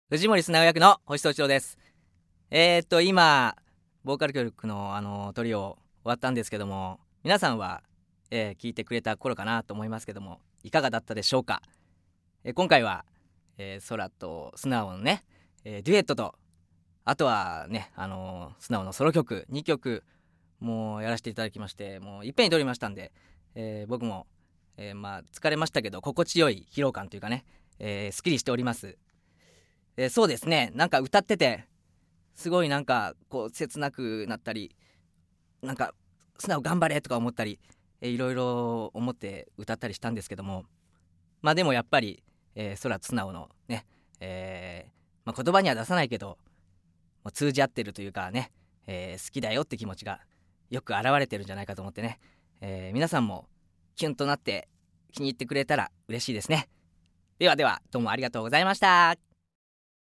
藤森素直役の星斗一郎です。今ボーカル教育のトリオ終わったんですけども、皆さんは、聞いてくれた頃かなと思いますけども、いかがだったでしょうか。今回は、空と素直のね、デュエットと、あとはね、素直のソロ曲2曲もうやらせていただきまして、もういっぺんに撮りましたんで、僕も、疲れましたけど心地よい疲労感というかね、すっきりしております。そうですね、なんか歌っててすごいなんかこう切なくなったり、なんか素直頑張れとか思ったり、いろいろ思って歌ったりしたんですけども、でもやっぱり、空と素直のね、言葉には出さないけどもう通じ合ってるというかね、好きだよって気持ちがよく表れてるんじゃないかと思ってね、皆さんもキュンとなって気に入ってくれたら嬉しいですね。ではでは、どうもありがとうございました。